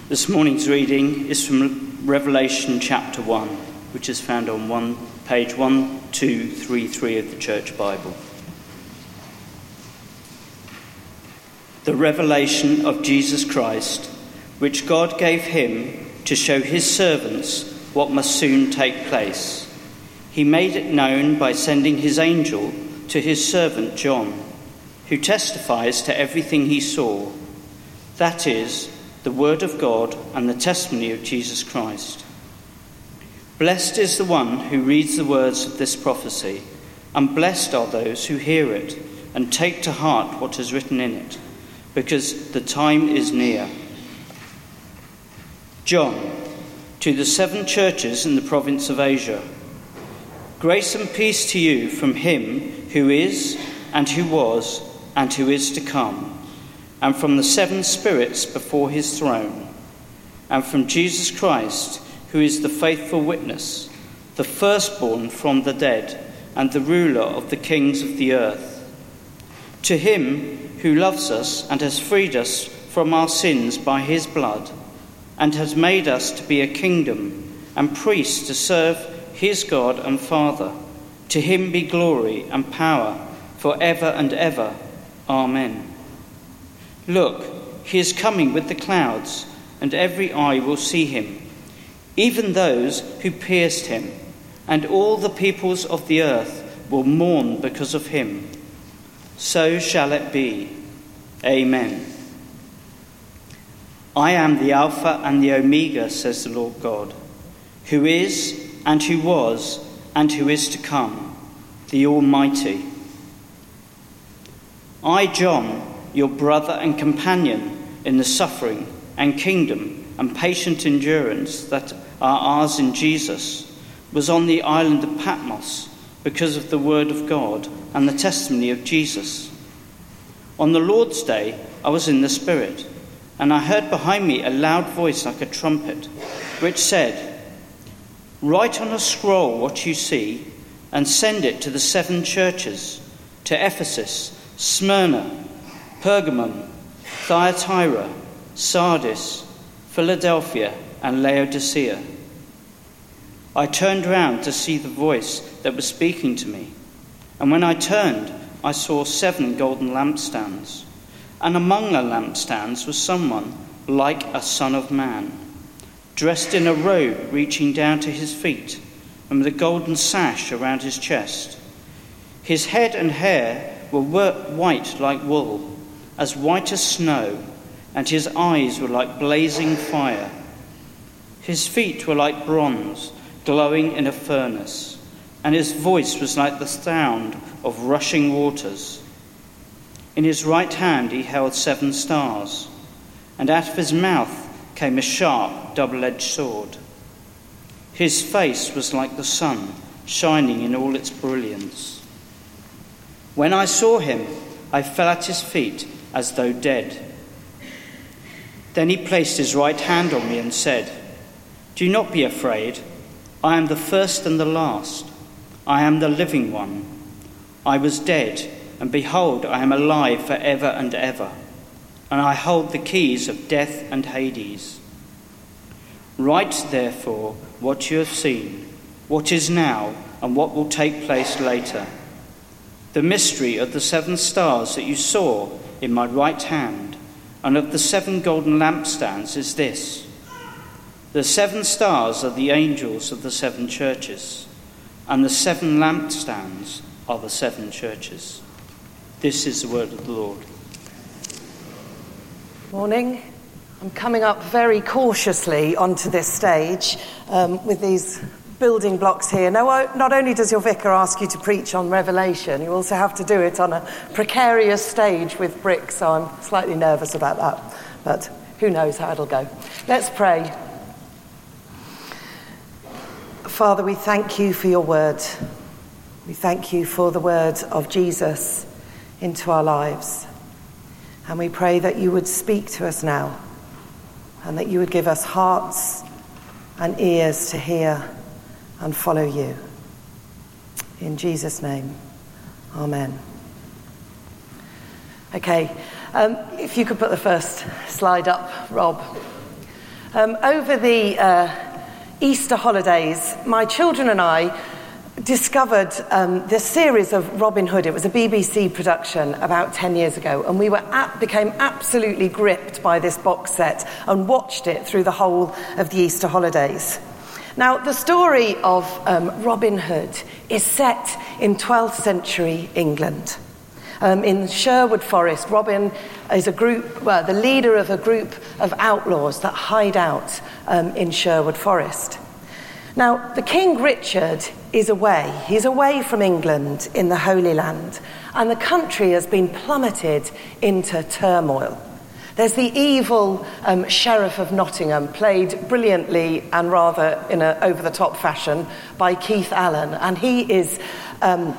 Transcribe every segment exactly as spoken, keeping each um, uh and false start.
This morning's reading is from Revelation chapter one, which is found on one, page one two three three of the Church Bible. The revelation of Jesus Christ, which God gave him to show his servants what must soon take place. He made it known by sending his angel to his servant John, who testifies to everything he saw, that is, the word of God and the testimony of Jesus Christ. Blessed is the one who reads the words of this prophecy, and blessed are those who hear it and take to heart what is written in it, because the time is near. John, to the seven churches in the province of Asia. Grace and peace to you from him who is, and who was, and who is to come, and from the seven spirits before his throne, and from Jesus Christ, who is the faithful witness, the firstborn from the dead, and the ruler of the kings of the earth. To him who loves us and has freed us from our sins by his blood, and has made us to be a kingdom and priests to serve his God and Father. To him be glory and power for ever and ever. Amen. Look, he is coming with the clouds, and every eye will see him, even those who pierced him, and all the peoples of the earth will mourn because of him. So shall it be. Amen. I am the Alpha and the Omega, says the Lord God, who is, and who was, and who is to come, the Almighty. I, John, your brother and companion in the suffering and kingdom and patient endurance that are ours in Jesus, was on the island of Patmos because of the word of God and the testimony of Jesus. On the Lord's day, I was in the Spirit, and I heard behind me a loud voice like a trumpet, which said, "Write on a scroll what you see, and send it to the seven churches, to Ephesus, Smyrna, Pergamum, Thyatira, Sardis, Philadelphia, and Laodicea." I turned round to see the voice that was speaking to me, and when I turned, I saw seven golden lampstands, and among the lampstands was someone like a son of man, dressed in a robe reaching down to his feet, and with a golden sash around his chest. His head and hair were white like wool, as white as snow, and his eyes were like blazing fire. His feet were like bronze, glowing in a furnace, and his voice was like the sound of rushing waters. In his right hand he held seven stars, and out of his mouth came a sharp, double-edged sword. His face was like the sun, shining in all its brilliance. When I saw him, I fell at his feet as though dead. Then he placed his right hand on me and said, "Do not be afraid. I am the first and the last. I am the living one. I was dead, and behold, I am alive for ever and ever, and I hold the keys of death and Hades. Write, therefore, what you have seen, what is now, and what will take place later. The mystery of the seven stars that you saw in my right hand, and of the seven golden lampstands is this. The seven stars are the angels of the seven churches, and the seven lampstands are the seven churches." This is the word of the Lord. Morning. I'm coming up very cautiously onto this stage um, with these building blocks here. Now, not only does your vicar ask you to preach on Revelation, you also have to do it on a precarious stage with bricks, so I'm slightly nervous about that, but who knows how it'll go. Let's pray. Father, we thank you for your word. We thank you for the word of Jesus into our lives. And we pray that you would speak to us now, and that you would give us hearts and ears to hear and follow you. In Jesus' name, amen. Okay, um, if you could put the first slide up, Rob. Um, over the uh, Easter holidays, my children and I discovered um, this series of Robin Hood. It was a B B C production about ten years ago, and we were at, became absolutely gripped by this box set and watched it through the whole of the Easter holidays. Now, the story of um, Robin Hood is set in twelfth century England. Um, in Sherwood Forest, Robin is a group, well, the leader of a group of outlaws that hide out um, in Sherwood Forest. Now, the King Richard is away. He's away from England in the Holy Land, and the country has been plummeted into turmoil. There's the evil um, Sheriff of Nottingham, played brilliantly and rather in an over-the-top fashion by Keith Allen, and he is... Um,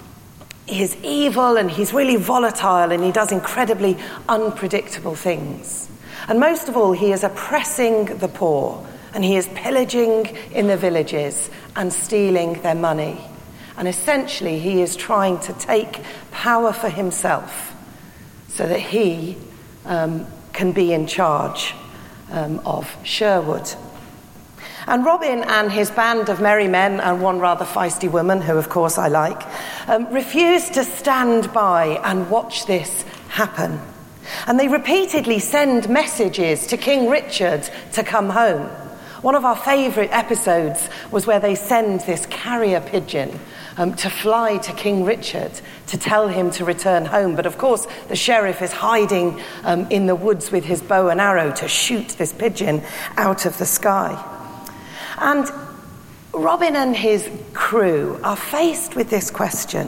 He's evil and he's really volatile and he does incredibly unpredictable things. And most of all, he is oppressing the poor and he is pillaging in the villages and stealing their money. And essentially, he is trying to take power for himself so that he um, can be in charge um, of Sherwood. And Robin and his band of merry men and one rather feisty woman, who of course I like, um, refuse to stand by and watch this happen. And they repeatedly send messages to King Richard to come home. One of our favourite episodes was where they send this carrier pigeon um, to fly to King Richard to tell him to return home. But of course, the sheriff is hiding um, in the woods with his bow and arrow to shoot this pigeon out of the sky. And Robin and his crew are faced with this question.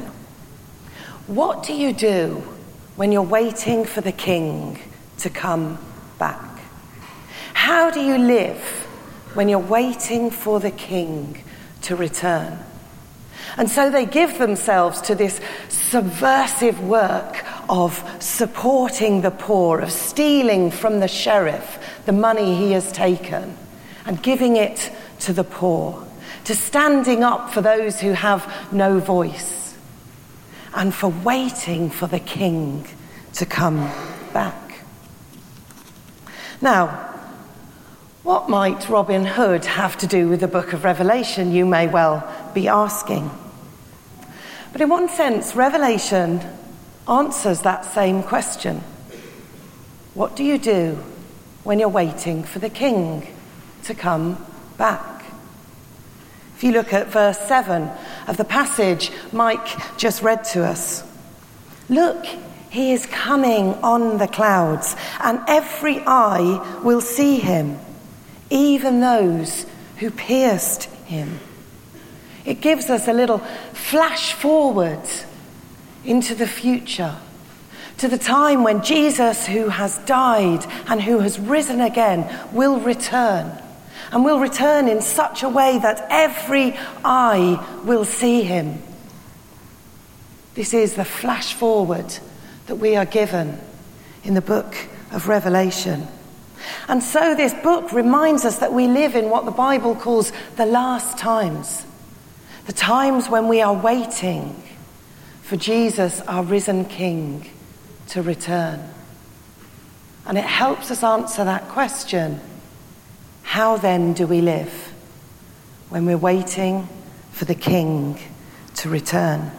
What do you do when you're waiting for the king to come back? How do you live when you're waiting for the king to return? And so they give themselves to this subversive work of supporting the poor, of stealing from the sheriff the money he has taken and giving it to the poor, to standing up for those who have no voice, and for waiting for the king to come back. Now, what might Robin Hood have to do with the book of Revelation, you may well be asking. But in one sense, Revelation answers that same question. What do you do when you're waiting for the king to come back? If you look at verse seven of the passage Mike just read to us, look, he is coming on the clouds, and every eye will see him, even those who pierced him. It gives us a little flash forward into the future, to the time when Jesus, who has died and who has risen again, will return. And will return in such a way that every eye will see him. This is the flash forward that we are given in the book of Revelation. And so this book reminds us that we live in what the Bible calls the last times. The times when we are waiting for Jesus, our risen King, to return. And it helps us answer that question. How then do we live when we're waiting for the King to return?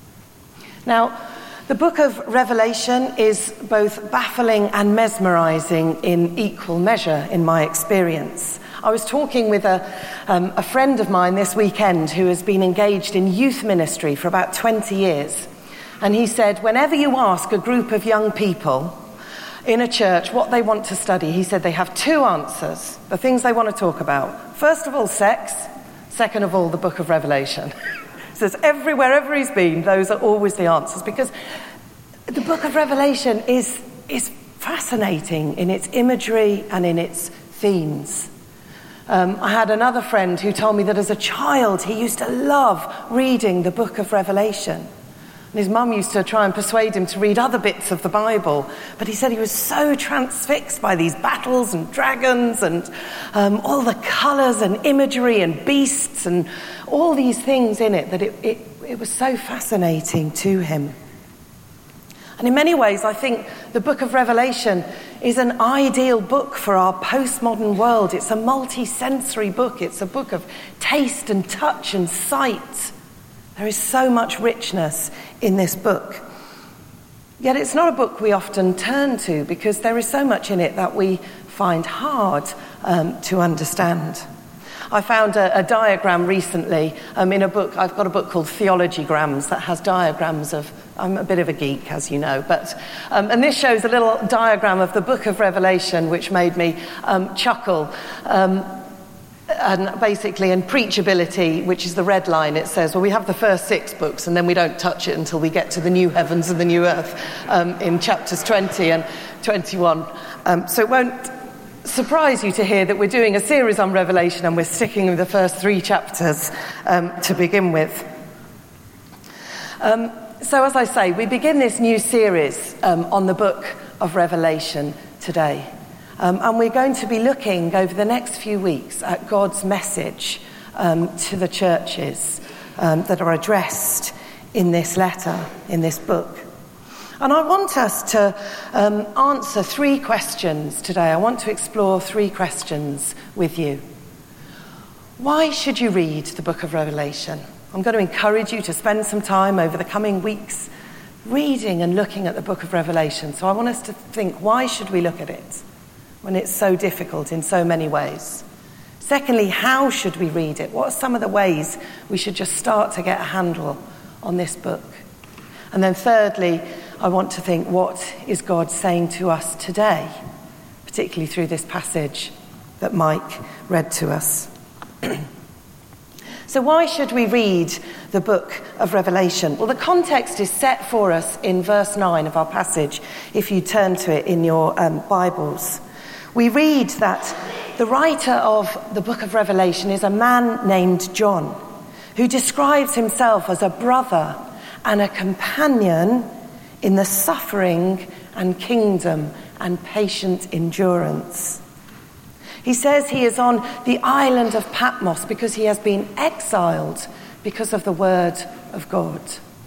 Now, the book of Revelation is both baffling and mesmerizing in equal measure, in my experience. I was talking with a, um, a friend of mine this weekend who has been engaged in youth ministry for about twenty years. And he said, whenever you ask a group of young people in a church what they want to study, he said they have two answers, the things they want to talk about. First of all, sex. Second of all, the book of Revelation. Says every, wherever he's been, those are always the answers, because the book of Revelation is, is fascinating in its imagery and in its themes. Um, I had another friend who told me that as a child he used to love reading the book of Revelation. And his mum used to try and persuade him to read other bits of the Bible. But he said he was so transfixed by these battles and dragons and um, all the colours and imagery and beasts and all these things in it that it, it, it was so fascinating to him. And in many ways, I think the book of Revelation is an ideal book for our postmodern world. It's a multi-sensory book. It's a book of taste and touch and sight. There is so much richness in this book. Yet it's not a book we often turn to because there is so much in it that we find hard um, to understand. I found a, a diagram recently um, in a book. I've got a book called Theologygrams that has diagrams of, I'm a bit of a geek, as you know, but, um, and this shows a little diagram of the book of Revelation, which made me um, chuckle. Um, and basically in preachability, which is the red line, it says, well, we have the first six books and then we don't touch it until we get to the new heavens and the new earth um, in chapters twenty and twenty-one. Um, so it won't surprise you to hear that we're doing a series on Revelation and we're sticking with the first three chapters um, to begin with. Um, so as I say, we begin this new series um, on the book of Revelation today. Um, and we're going to be looking over the next few weeks at God's message um, to the churches um, that are addressed in this letter, in this book. And I want us to um, answer three questions today. I want to explore three questions with you. Why should you read the book of Revelation? I'm going to encourage you to spend some time over the coming weeks reading and looking at the book of Revelation. So I want us to think, why should we look at it when it's so difficult in so many ways? Secondly, how should we read it? What are some of the ways we should just start to get a handle on this book? And then thirdly, I want to think, what is God saying to us today, particularly through this passage that Mike read to us? So why should we read the book of Revelation? Well, the context is set for us in verse nine of our passage, if you turn to it in your um, Bibles. We read that the writer of the book of Revelation is a man named John, who describes himself as a brother and a companion in the suffering and kingdom and patient endurance. He says he is on the island of Patmos because he has been exiled because of the word of God.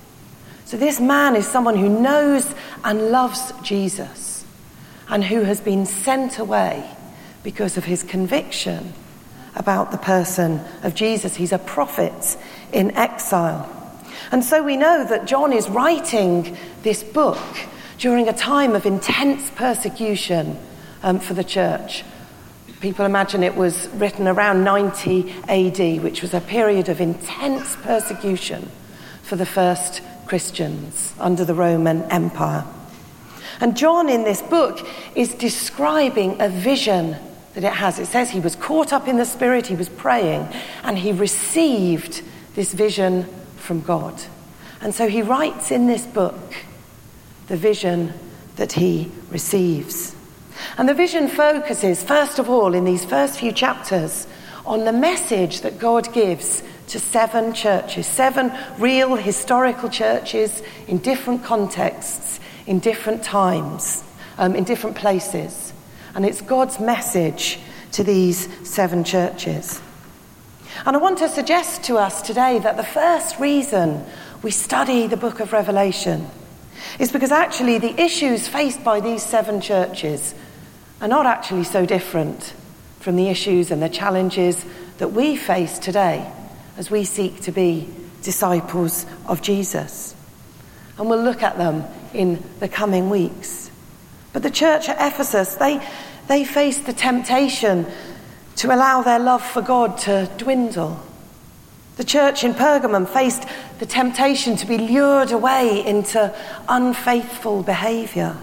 So this man is someone who knows and loves Jesus and who has been sent away because of his conviction about the person of Jesus. He's a prophet in exile. And so we know that John is writing this book during a time of intense persecution um, for the church. People imagine it was written around ninety A D, which was a period of intense persecution for the first Christians under the Roman Empire. And John in this book is describing a vision that it has. It says he was caught up in the Spirit, he was praying, and he received this vision from God. And so he writes in this book the vision that he receives. And the vision focuses, first of all, in these first few chapters, on the message that God gives to seven churches, seven real historical churches in different contexts, in different times, um, in different places. And it's God's message to these seven churches. And I want to suggest to us today that the first reason we study the book of Revelation is because actually the issues faced by these seven churches are not actually so different from the issues and the challenges that we face today as we seek to be disciples of Jesus. And we'll look at them in the coming weeks. But the church at Ephesus, they, they faced the temptation to allow their love for God to dwindle. The church in Pergamum faced the temptation to be lured away into unfaithful behaviour.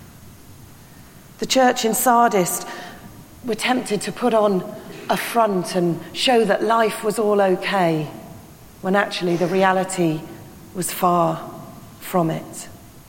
The church in Sardis were tempted to put on a front and show that life was all okay, when actually the reality was far from it.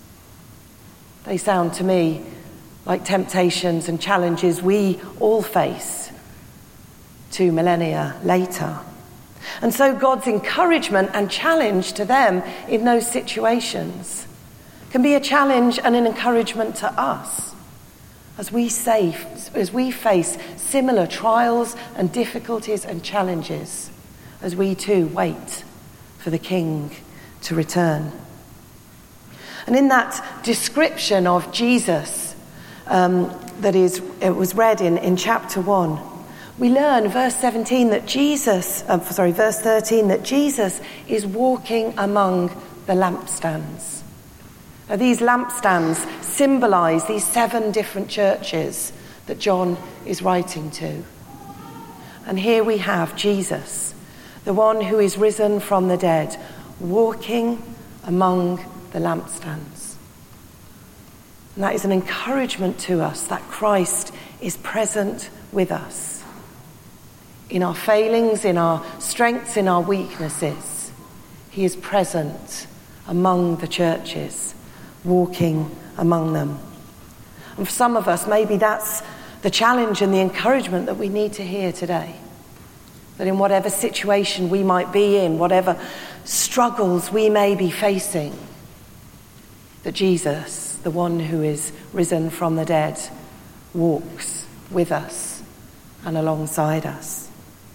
They sound to me like temptations and challenges we all face two millennia later. And so God's encouragement and challenge to them in those situations can be a challenge and an encouragement to us as we say, as we face similar trials and difficulties and challenges, as we too wait for the King to return. And in that description of Jesus um, that is, it was read in, in chapter one, we learn, verse seventeen, that Jesus, uh, sorry, verse thirteen, that Jesus is walking among the lampstands. Now, these lampstands symbolize these seven different churches that John is writing to. And here we have Jesus, the one who is risen from the dead, walking among the lampstands. And that is an encouragement to us that Christ is present with us. In our failings, in our strengths, in our weaknesses, he is present among the churches, walking among them. And for some of us, maybe that's the challenge and the encouragement that we need to hear today. That in whatever situation we might be in, whatever struggles we may be facing, that Jesus, the one who is risen from the dead, walks with us and alongside us.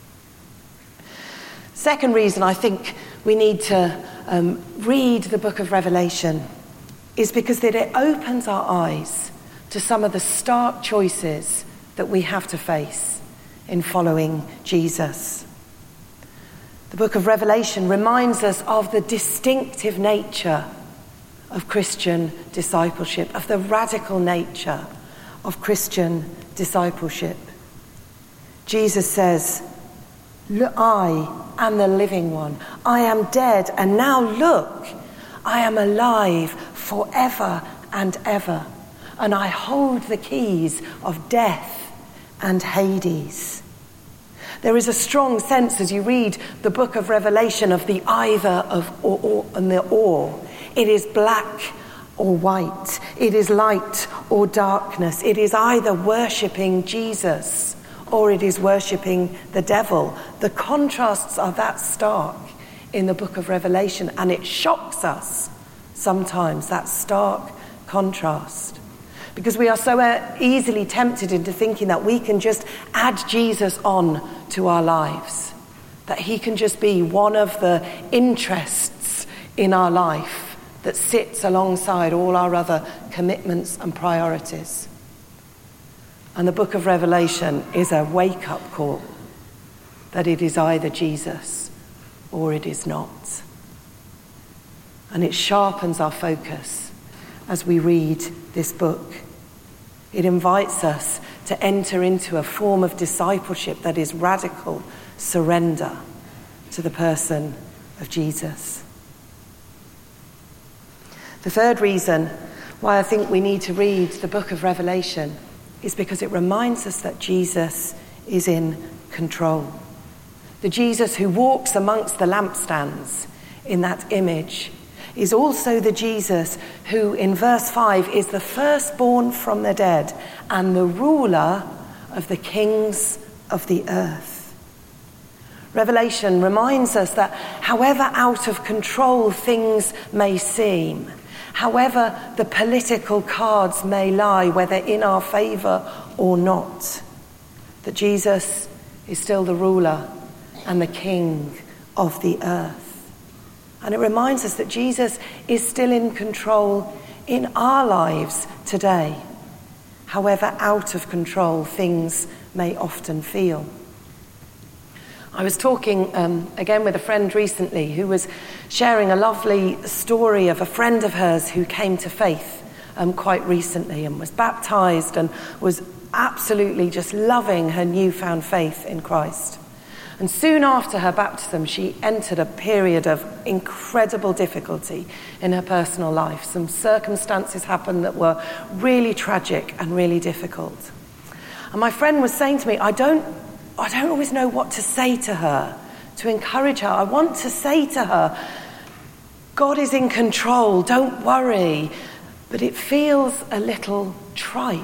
Second reason I think we need to um, read the book of Revelation is because that it opens our eyes to some of the stark choices that we have to face in following Jesus. The book of Revelation reminds us of the distinctive nature of Christian discipleship, of the radical nature of Christian discipleship. Jesus says, "Look, I am the living one. I am dead, and now look, I am alive forever and ever, and I hold the keys of death and Hades." There is a strong sense as you read the book of Revelation of the either of or, or and the or. It is black or white. It is light or darkness. It is either worshipping Jesus or it is worshipping the devil. The contrasts are that stark in the book of Revelation, and it shocks us sometimes, that stark contrast. Because we are so easily tempted into thinking that we can just add Jesus on to our lives, that he can just be one of the interests in our life that sits alongside all our other commitments and priorities. And the book of Revelation is a wake-up call that it is either Jesus or it is not. And it sharpens our focus as we read this book. It invites us to enter into a form of discipleship that is radical surrender to the person of Jesus. The third reason why I think we need to read the book of Revelation is because it reminds us that Jesus is in control. The Jesus who walks amongst the lampstands in that image is also the Jesus who, in verse five, is the firstborn from the dead and the ruler of the kings of the earth. Revelation reminds us that however out of control things may seem, however the political cards may lie, whether in our favour or not, that Jesus is still the ruler and the king of the earth. And it reminds us that Jesus is still in control in our lives today, however out of control things may often feel. I was talking um, again with a friend recently who was sharing a lovely story of a friend of hers who came to faith um, quite recently and was baptised and was absolutely just loving her newfound faith in Christ. And soon after her baptism, she entered a period of incredible difficulty in her personal life. Some circumstances happened that were really tragic and really difficult. And my friend was saying to me, I don't, I don't always know what to say to her, to encourage her. I want to say to her, God is in control, don't worry. But it feels a little trite.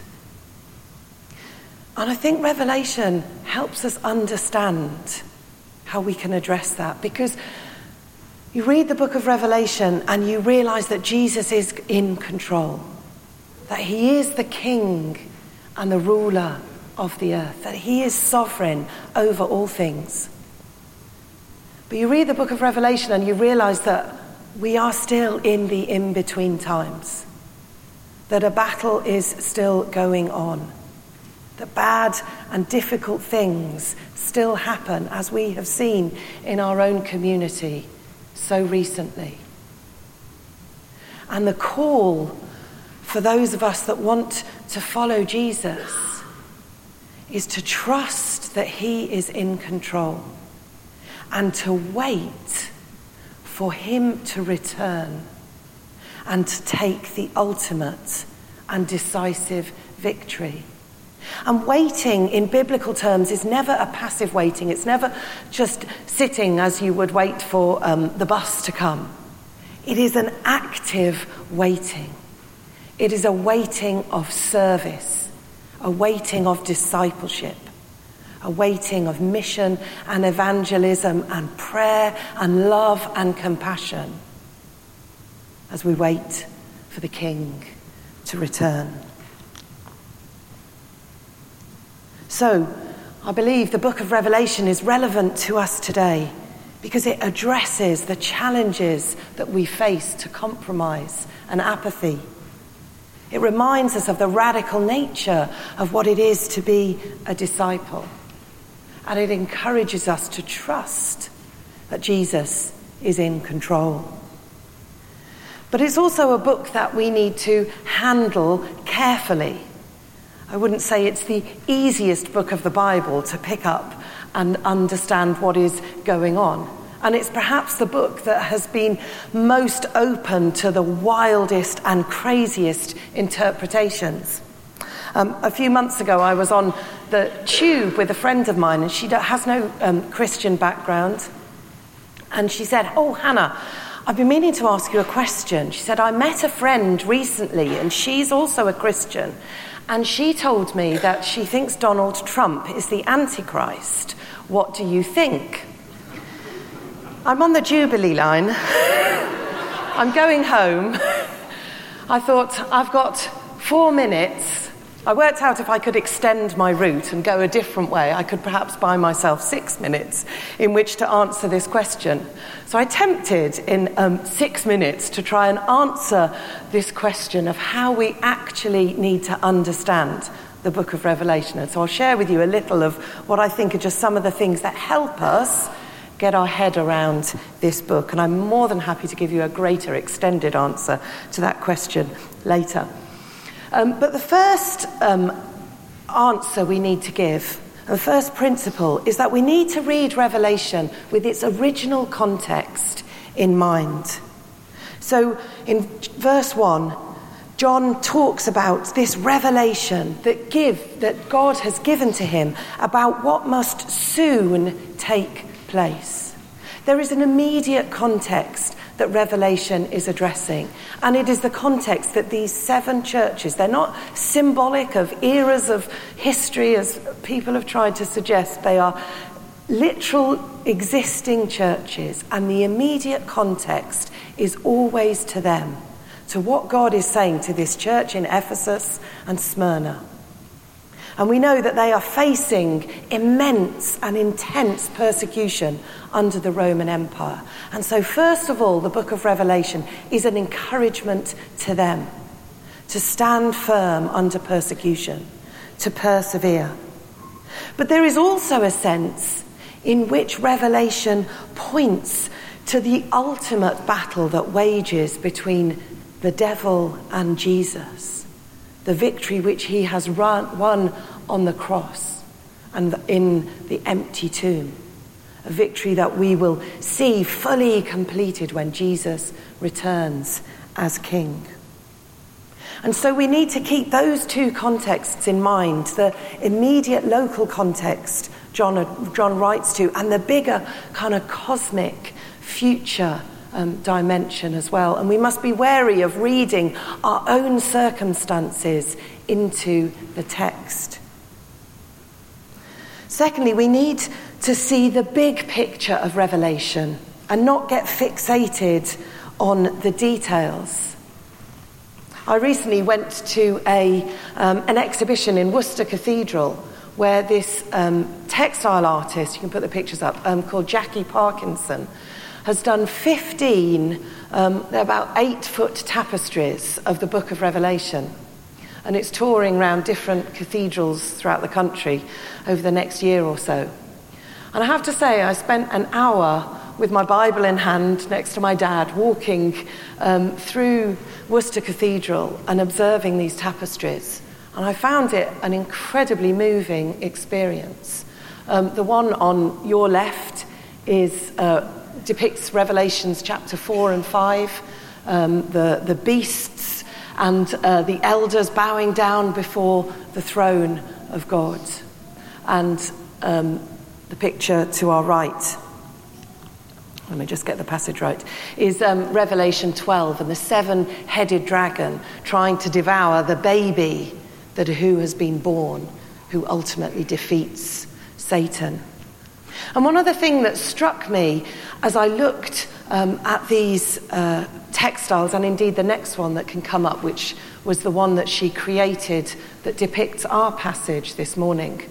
And I think Revelation helps us understand how we can address that, because you read the book of Revelation and you realise that Jesus is in control, that he is the king and the ruler of the earth, that he is sovereign over all things. But you read the book of Revelation and you realise that we are still in the in-between times, that a battle is still going on, that bad and difficult things still happen, as we have seen in our own community so recently. And the call for those of us that want to follow Jesus is to trust that he is in control and to wait for him to return and to take the ultimate and decisive victory. And waiting in biblical terms is never a passive waiting. It's never just sitting as you would wait for um, the bus to come. It is an active waiting. It is a waiting of service, a waiting of discipleship, a waiting of mission and evangelism and prayer and love and compassion as we wait for the King to return. So, I believe the book of Revelation is relevant to us today because it addresses the challenges that we face to compromise and apathy. It reminds us of the radical nature of what it is to be a disciple. And it encourages us to trust that Jesus is in control. But it's also a book that we need to handle carefully. I wouldn't say it's the easiest book of the Bible to pick up and understand what is going on. And it's perhaps the book that has been most open to the wildest and craziest interpretations. Um, a few months ago, I was on the tube with a friend of mine, and she has no um, Christian background. And she said, "Oh, Hannah, I've been meaning to ask you a question." She said, "I met a friend recently, and she's also a Christian. And she told me that she thinks Donald Trump is the Antichrist. What do you think?" I'm on the Jubilee line. I'm going home. I thought, I've got four minutes. I worked out if I could extend my route and go a different way, I could perhaps buy myself six minutes in which to answer this question. So I attempted in um, six minutes to try and answer this question of how we actually need to understand the book of Revelation. And so I'll share with you a little of what I think are just some of the things that help us get our head around this book. And I'm more than happy to give you a greater extended answer to that question later. Um, but the first um, answer we need to give, the first principle, is that we need to read Revelation with its original context in mind. So in verse one, John talks about this revelation that give that God has given to him about what must soon take place. There is an immediate context that Revelation is addressing, and it is the context that these seven churches, they're not symbolic of eras of history as people have tried to suggest. They are literal existing churches, and the immediate context is always to them, to what God is saying to this church in Ephesus and Smyrna. And we know that they are facing immense and intense persecution under the Roman Empire. And so first of all, the book of Revelation is an encouragement to them to stand firm under persecution, to persevere. But there is also a sense in which Revelation points to the ultimate battle that wages between the devil and Jesus, the victory which he has run, won on the cross and in the empty tomb, a victory that we will see fully completed when Jesus returns as King. And so we need to keep those two contexts in mind, the immediate local context John, John writes to, and the bigger kind of cosmic future um, dimension as well. And we must be wary of reading our own circumstances into the text. Secondly, we need to see the big picture of Revelation and not get fixated on the details. I recently went to a um, an exhibition in Worcester Cathedral where this um, textile artist, you can put the pictures up, um, called Jackie Parkinson, has done fifteen, um, they're about eight-foot tapestries of the book of Revelation. And it's touring around different cathedrals throughout the country over the next year or so. And I have to say, I spent an hour with my Bible in hand next to my dad, walking um, through Worcester Cathedral and observing these tapestries. And I found it an incredibly moving experience. Um, the one on your left is uh, depicts Revelations chapter four and five, um, the, the beasts and uh, the elders bowing down before the throne of God. And um, the picture to our right, let me just get the passage right, is um, Revelation twelve and the seven-headed dragon trying to devour the baby that who has been born, who ultimately defeats Satan. And one other thing that struck me as I looked um, at these uh, textiles, and indeed the next one that can come up, which was the one that she created that depicts our passage this morning.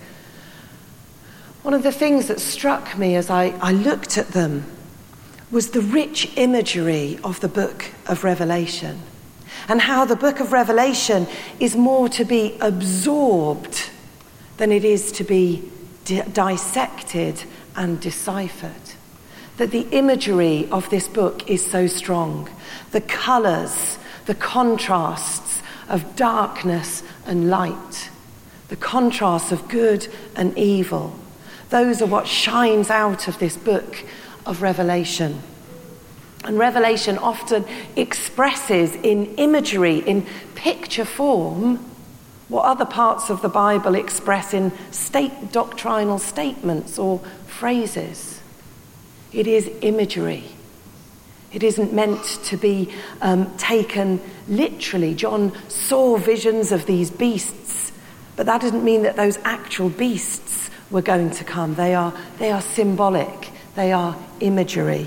One of the things that struck me as I, I looked at them was the rich imagery of the book of Revelation, and how the book of Revelation is more to be absorbed than it is to be di- dissected and deciphered. That the imagery of this book is so strong. The colours, the contrasts of darkness and light, the contrasts of good and evil, those are what shines out of this book of Revelation. And Revelation often expresses in imagery, in picture form, what other parts of the Bible express in state doctrinal statements or phrases. It is imagery. It isn't meant to be um, taken literally. John saw visions of these beasts, but that doesn't mean that those actual beasts were going to come. They are, they are symbolic. They are imagery.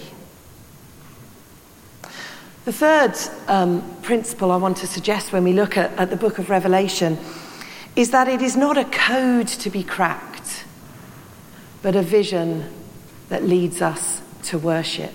The third um, principle I want to suggest when we look at, at the book of Revelation is that it is not a code to be cracked, but a vision that leads us to worship.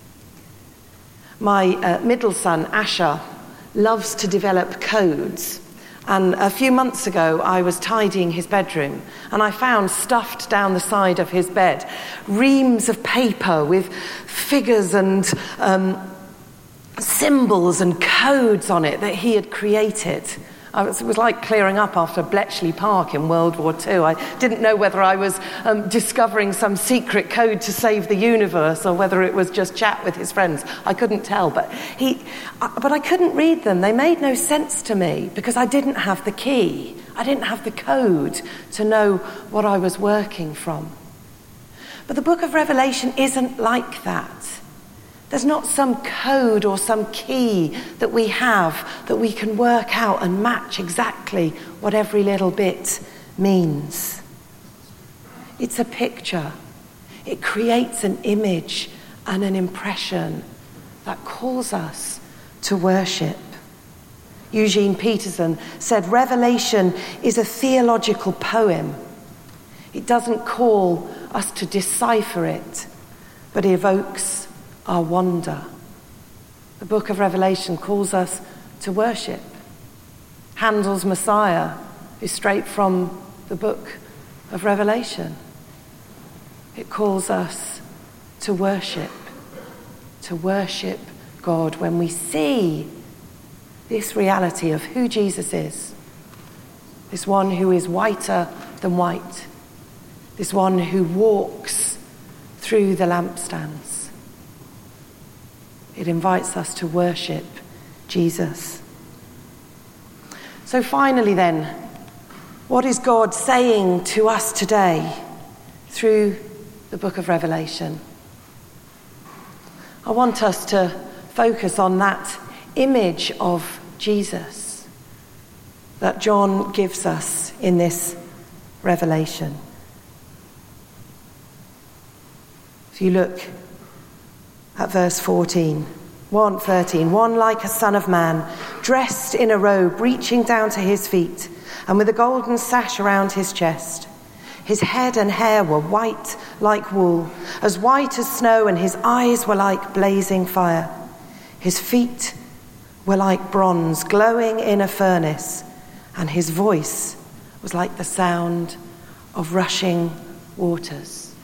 My uh, middle son, Asher, loves to develop codes. And a few months ago, I was tidying his bedroom, and I found stuffed down the side of his bed reams of paper with figures and um, symbols and codes on it that he had created. I was, it was like clearing up after Bletchley Park in World War Two. I didn't know whether I was um, discovering some secret code to save the universe or whether it was just chat with his friends. I couldn't tell, but he, uh, but I couldn't read them. They made no sense to me because I didn't have the key. I didn't have the code to know what I was working from. But the book of Revelation isn't like that. There's not some code or some key that we have that we can work out and match exactly what every little bit means. It's a picture. It creates an image and an impression that calls us to worship. Eugene Peterson said, Revelation is a theological poem. It doesn't call us to decipher it, but evokes our wonder. The book of Revelation calls us to worship. Handel's Messiah is straight from the book of Revelation. It calls us to worship, to worship God when we see this reality of who Jesus is, this one who is whiter than white, this one who walks through the lampstands. It invites us to worship Jesus. So finally then, what is God saying to us today through the book of Revelation? I want us to focus on that image of Jesus that John gives us in this Revelation. If you look at verse fourteen, one thirteen, one like a son of man, dressed in a robe reaching down to his feet, and with a golden sash around his chest. His head and hair were white like wool, as white as snow, and his eyes were like blazing fire. His feet were like bronze glowing in a furnace, and his voice was like the sound of rushing waters.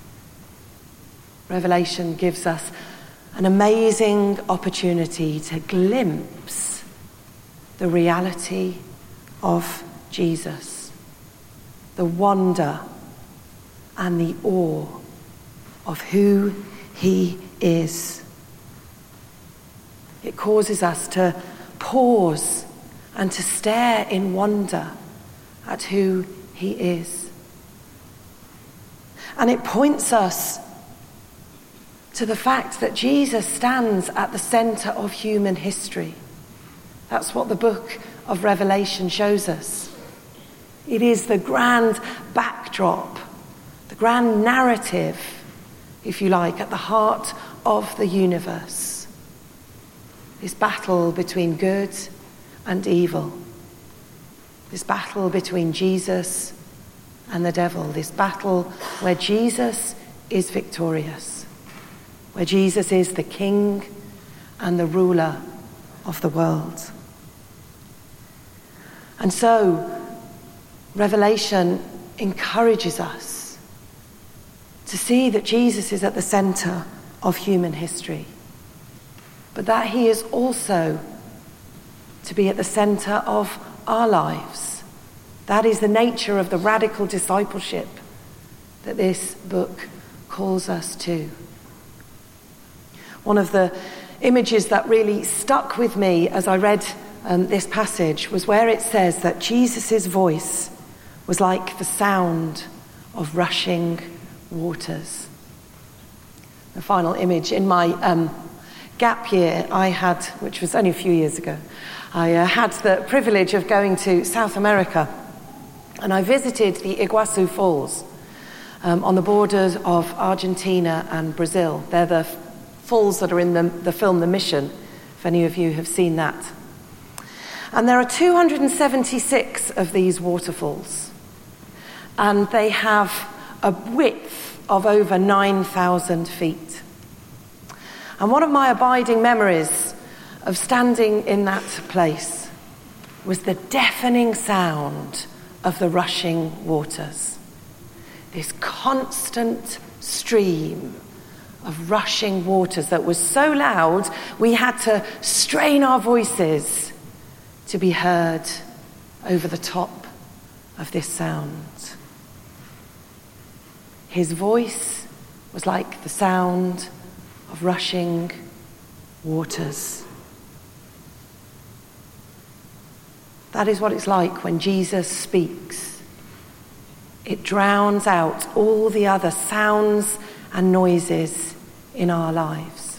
Revelation gives us an amazing opportunity to glimpse the reality of Jesus, the wonder and the awe of who he is. It causes us to pause and to stare in wonder at who he is. And it points us to the fact that Jesus stands at the centre of human history. That's what the book of Revelation shows us. It is the grand backdrop, the grand narrative, if you like, at the heart of the universe. This battle between good and evil. This battle between Jesus and the devil. This battle where Jesus is victorious. Where Jesus is the king and the ruler of the world. And so, Revelation encourages us to see that Jesus is at the centre of human history, but that he is also to be at the centre of our lives. That is the nature of the radical discipleship that this book calls us to. One of the images that really stuck with me as I read um, this passage was where it says that Jesus' voice was like the sound of rushing waters. The final image, in my um, gap year I had, which was only a few years ago, I uh, had the privilege of going to South America, and I visited the Iguazu Falls um, on the borders of Argentina and Brazil. They're the falls that are in the, the film The Mission, if any of you have seen that. And there are two hundred seventy-six of these waterfalls, and they have a width of over nine thousand feet. And one of my abiding memories of standing in that place was the deafening sound of the rushing waters. This constant stream of rushing waters that was so loud we had to strain our voices to be heard over the top of this sound. His voice was like the sound of rushing waters. That is what it's like when Jesus speaks. It drowns out all the other sounds and noises in our lives.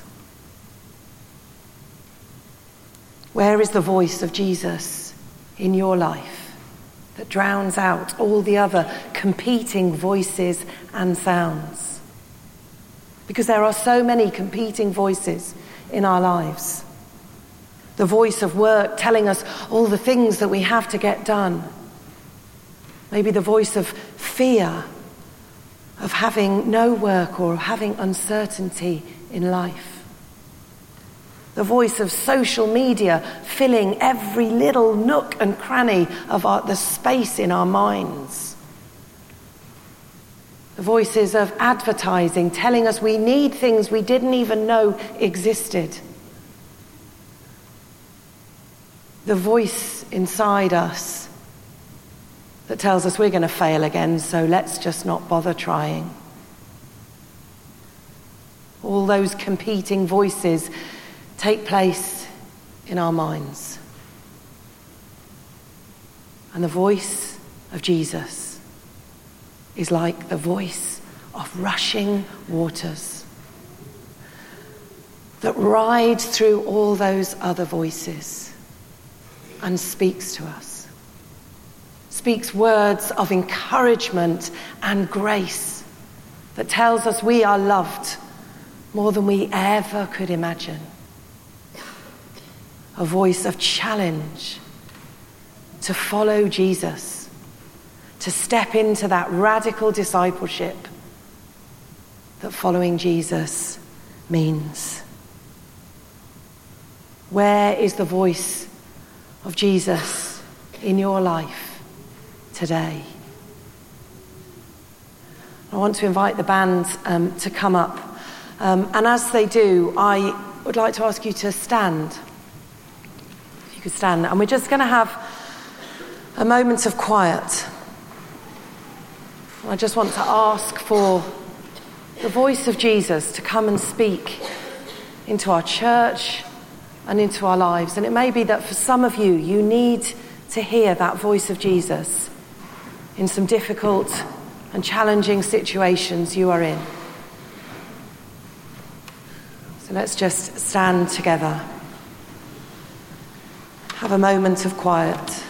Where is the voice of Jesus in your life that drowns out all the other competing voices and sounds? Because there are so many competing voices in our lives. The voice of work telling us all the things that we have to get done. Maybe the voice of fear, of having no work or having uncertainty in life. The voice of social media filling every little nook and cranny of our, the space in our minds. The voices of advertising telling us we need things we didn't even know existed. The voice inside us that tells us we're going to fail again, so let's just not bother trying. All those competing voices take place in our minds. And the voice of Jesus is like the voice of rushing waters that rides through all those other voices and speaks to us. Speaks words of encouragement and grace that tells us we are loved more than we ever could imagine. A voice of challenge to follow Jesus, to step into that radical discipleship that following Jesus means. Where is the voice of Jesus in your life today? I want to invite the band um, to come up. Um, and as they do, I would like to ask you to stand. If you could stand. And we're just going to have a moment of quiet. I just want to ask for the voice of Jesus to come and speak into our church and into our lives. And it may be that for some of you, you need to hear that voice of Jesus in some difficult and challenging situations you are in. So let's just stand together. Have a moment of quiet.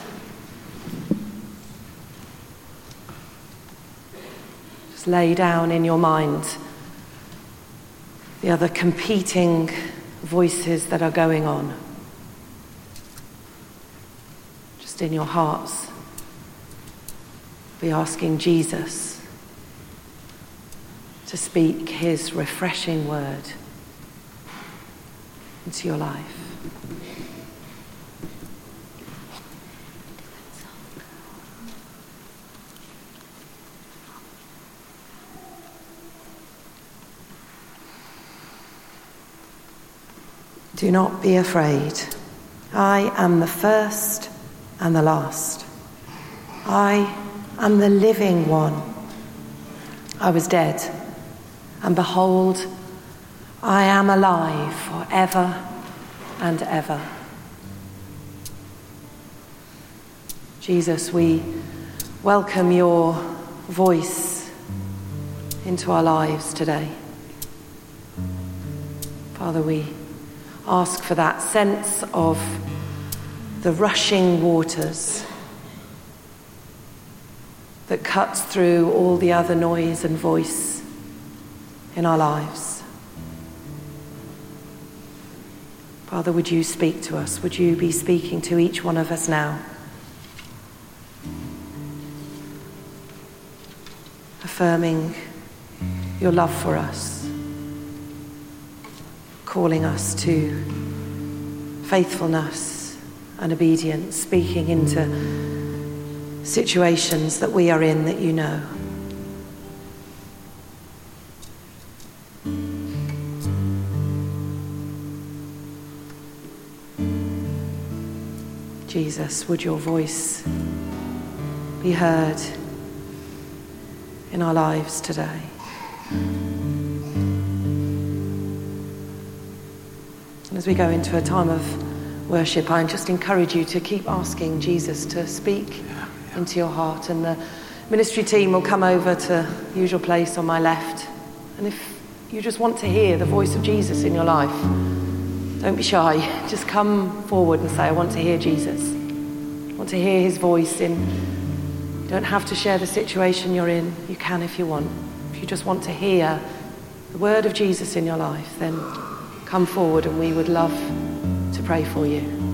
Just lay down in your mind the other competing voices that are going on. Just in your hearts, be asking Jesus to speak his refreshing word into your life. Do not be afraid. I am the first and the last. I am the living one. I was dead, and behold, I am alive forever and ever. Jesus, we welcome your voice into our lives today. Father, we ask for that sense of the rushing waters that cuts through all the other noise and voice in our lives. Father, would you speak to us? Would you be speaking to each one of us now? Affirming your love for us, calling us to faithfulness and obedience, speaking into situations that we are in that you know. Jesus, would your voice be heard in our lives today? And as we go into a time of worship, I just encourage you to keep asking Jesus to speak yeah, yeah. into your heart. And the ministry team will come over to the usual place on my left. And if you just want to hear the voice of Jesus in your life, don't be shy. Just come forward and say, I want to hear Jesus. I want to hear his voice. In. You don't have to share the situation you're in. You can if you want. If you just want to hear the word of Jesus in your life, then come forward and we would love to pray for you.